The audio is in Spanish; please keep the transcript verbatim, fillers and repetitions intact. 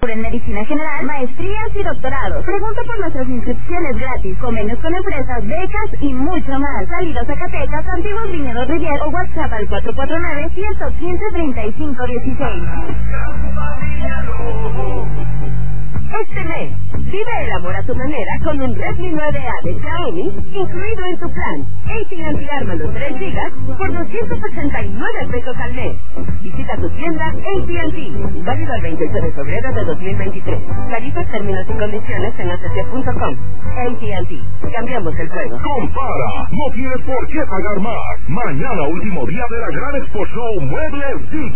En medicina general, maestrías y doctorados. Pregunta por nuestras inscripciones gratis, convenios con empresas, becas y mucho más. Salidas Zacatecas, Antiguos Viñedos Rivier o WhatsApp al cuatro cuatro nueve, uno uno cinco, tres cinco uno seis. Este mes, vive el amor a tu manera con un Redmi nueve A de Xiaomi incluido en tu plan. A T and T Ármalo tres gigas por doscientos ochenta y nueve pesos al mes. Visita tu tienda A T and T. Válido el veintiocho de febrero de dos mil veintitrés. Tarifas, términos y condiciones en A T T punto com. A T and T. Cambiamos el juego. Compara. No tienes por qué pagar más. Mañana, último día de la gran Expo Show Muebles